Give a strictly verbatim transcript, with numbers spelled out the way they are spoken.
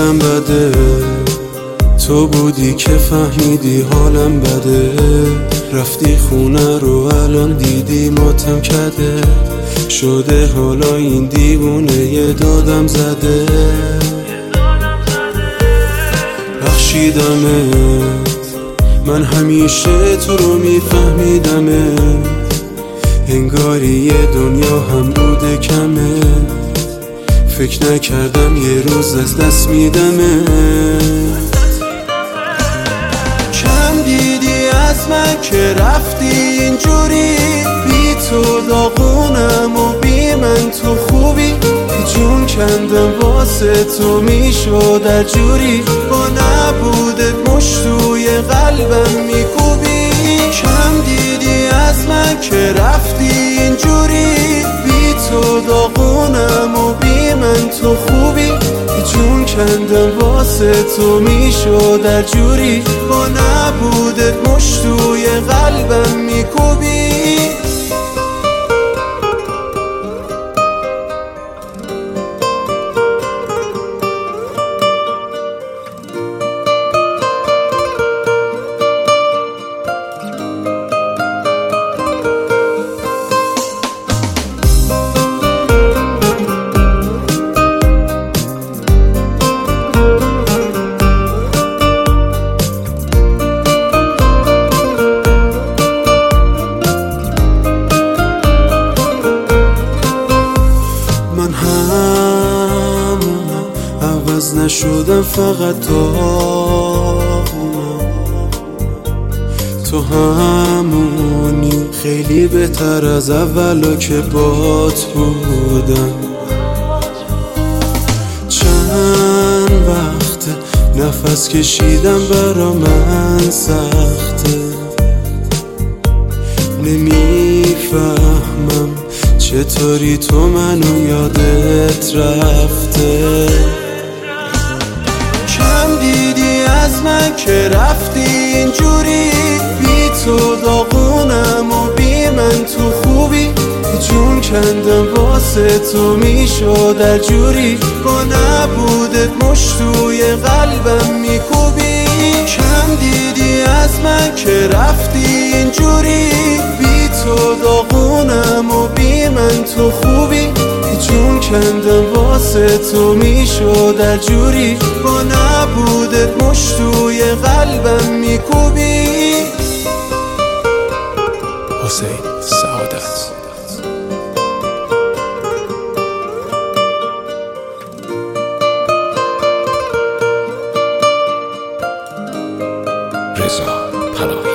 یادم بده، تو بودی که فهمیدی حالم بده. رفتی خونه رو الان دیدی ماتم کده، شده حالا این دیوونه یه دادم زده. بخشیدمت، من همیشه تو رو میفهمیدمت، انگاری یه دنیا هم بوده کمه. فکر نکردم یه روز از دست میدمت. کم دیدی از من که رفتی اینجوری، بی تو داغونم و بی من تو خوبی. جون کندم واسه تو میشد در جوری، با نبودت مشت توی قلبم میکوبی. کم دیدی از من که رفتی اینجوری، بی تو داغونم و بی من تو خوبی. جون کندم واسه تو میشد در جوری، با نبودت مشت توی قلبم میکوبی. من همونم، عوض نشدم، فقط داغونم. تو همونی، خیلی بهتر از اولا که بات بودم. چند وقته نفس کشیدم برا من سخته، نمیفهمم چطوری تو منو یادت رفته. کم دیدی از من که رفتی اینجوری، بی تو داغونم و بی من تو خوبی. جون کندم واسه تو میشد در جوری، با نبودت مشت توی قلبم میکوبی. کم دیدی از من که رفتی اینجوری، بی تو داغونم و بی من تو خوبی. جون کندم واسه تو میشد در جوری، با نبودت مشت توی قلبم میکوبی. حسین سعادت. رضا پناهی.